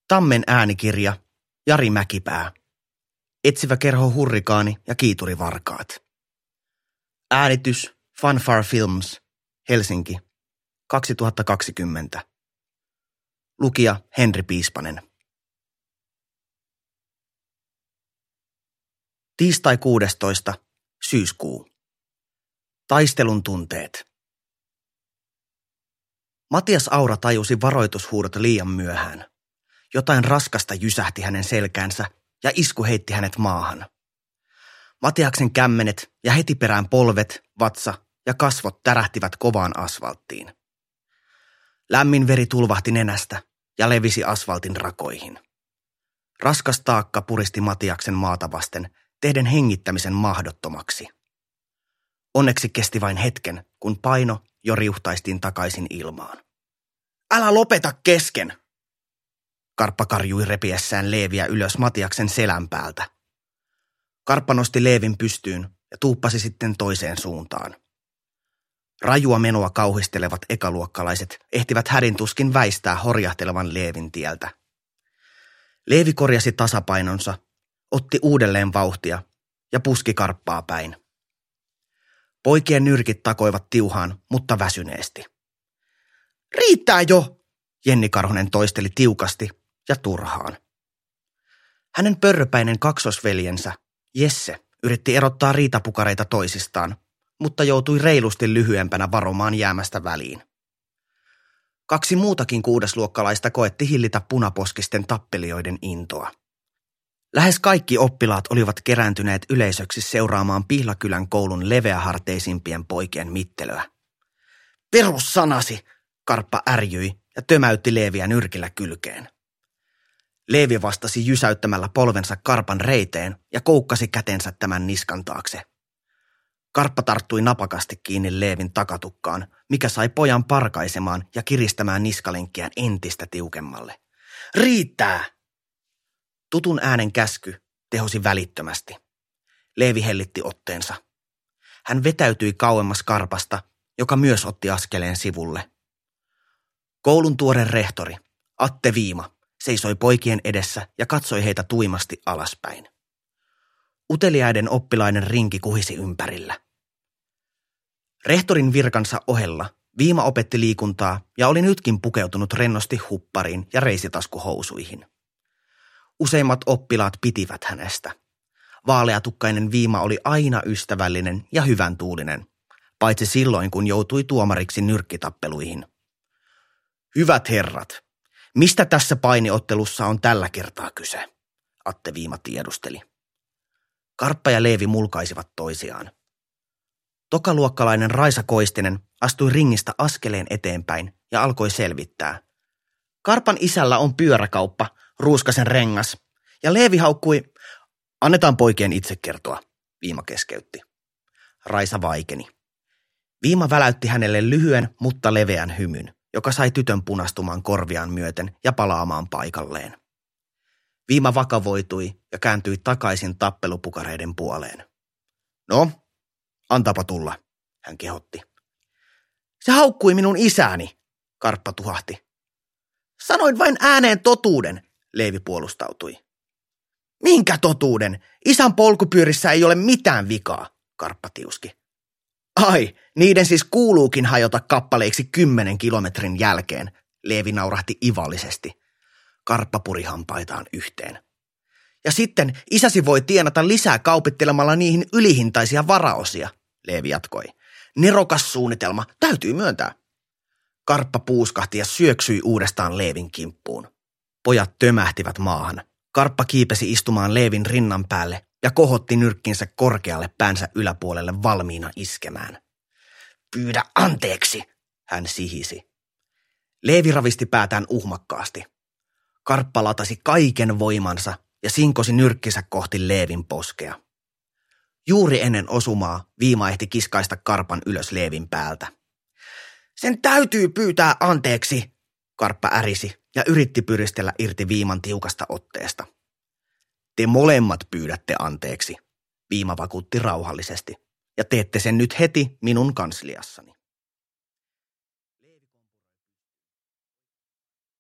Tammen äänikirja, Jari Mäkipää. Etsivä kerho Hurrikaani ja Kiiturivarkaat. Äänitys Fanfare Films, Helsinki, 2020. Lukija Henri Piispanen. Tiistai 16. syyskuu. Taistelun tunteet. Matias Aura tajusi varoitushuudot liian myöhään. Jotain raskasta jysähti hänen selkäänsä ja isku heitti hänet maahan. Matiaksen kämmenet ja heti perään polvet, vatsa ja kasvot tärähtivät kovaan asfalttiin. Lämmin veri tulvahti nenästä ja levisi asfaltin rakoihin. Raskas taakka puristi Matiaksen maata vasten, tehden hengittämisen mahdottomaksi. Onneksi kesti vain hetken, kun paino jo riuhtaistiin takaisin ilmaan. Älä lopeta kesken! Karppa karjui repiessään Leeviä ylös Matiaksen selän päältä. Karppa nosti Leevin pystyyn ja tuuppasi sitten toiseen suuntaan. Rajua menoa kauhistelevat ekaluokkalaiset ehtivät hädintuskin väistää horjahtelevan Leevin tieltä. Leevi korjasi tasapainonsa, otti uudelleen vauhtia ja puski Karppaa päin. Poikien nyrkit takoivat tiuhaan, mutta väsyneesti. Riittää jo, Jenni Karhunen toisteli tiukasti ja turhaan. Hänen pörröpäinen kaksosveljensä, Jesse, yritti erottaa riitapukareita toisistaan, mutta joutui reilusti lyhyempänä varomaan jäämästä väliin. 2 muutakin kuudesluokkalaista koetti hillitä punaposkisten tappelijoiden intoa. Lähes kaikki oppilaat olivat kerääntyneet yleisöksi seuraamaan Pihlakylän koulun leveäharteisimpien poikien mittelöä. Perussanasi, Karppa ärjyi ja tömäytti Leeviä nyrkillä kylkeen. Leevi vastasi jysäyttämällä polvensa Karpan reiteen ja koukkasi kätensä tämän niskan taakse. Karppa tarttui napakasti kiinni Leevin takatukkaan, mikä sai pojan parkaisemaan ja kiristämään niskalenkkiään entistä tiukemmalle. Riittää! Tutun äänen käsky tehosi välittömästi. Leevi hellitti otteensa. Hän vetäytyi kauemmas Karpasta, joka myös otti askeleen sivulle. Koulun tuore rehtori, Atte Viima, seisoi poikien edessä ja katsoi heitä tuimasti alaspäin. Uteliaiden oppilaiden rinki kuhisi ympärillä. Rehtorin virkansa ohella Viima opetti liikuntaa ja oli nytkin pukeutunut rennosti huppariin ja reisitaskuhousuihin. Useimmat oppilaat pitivät hänestä. Vaaleatukkainen Viima oli aina ystävällinen ja hyvän tuulinen, paitsi silloin kun joutui tuomariksi nyrkkitappeluihin. Hyvät herrat, mistä tässä painiottelussa on tällä kertaa kyse? Atte Viima tiedusteli. Karppa ja Leevi mulkaisivat toisiaan. Tokaluokkalainen Raisa Koistinen astui ringistä askeleen eteenpäin ja alkoi selvittää. Karpan isällä on pyöräkauppa, Ruuskasen rengas, ja Leevi haukkui, annetaan poikien itse kertoa, Viima keskeytti. Raisa vaikeni. Viima väläytti hänelle lyhyen, mutta leveän hymyn, joka sai tytön punastumaan korviaan myöten ja palaamaan paikalleen. Viima vakavoitui ja kääntyi takaisin tappelupukareiden puoleen. No, antapa tulla, hän kehotti. Se haukkui minun isääni, Karppa tuhahti. Sanoin vain ääneen totuuden, Leevi puolustautui. Minkä totuuden? Isän polkupyörissä ei ole mitään vikaa, Karppa tiuski. Ai, niiden siis kuuluukin hajota kappaleiksi 10 kilometrin jälkeen, Leevi naurahti ivallisesti. Karppa puri hampaitaan yhteen. Ja sitten isäsi voi tienata lisää kaupittelemalla niihin ylihintaisia varaosia, Leevi jatkoi. Nerokas suunnitelma, täytyy myöntää. Karppa puuskahti ja syöksyi uudestaan Leevin kimppuun. Pojat tömähtivät maahan. Karppa kiipesi istumaan Leevin rinnan päälle ja kohotti nyrkkinsä korkealle päänsä yläpuolelle valmiina iskemään. Pyydä anteeksi, hän sihisi. Leevi ravisti päätään uhmakkaasti. Karppa latasi kaiken voimansa ja sinkosi nyrkkinsä kohti Leevin poskea. Juuri ennen osumaa Viima ehti kiskaista Karpan ylös Leevin päältä. Sen täytyy pyytää anteeksi, Karppa ärisi ja yritti pyristellä irti Viiman tiukasta otteesta. Te molemmat pyydätte anteeksi, Viima vakuutti rauhallisesti, ja teette sen nyt heti minun kansliassani.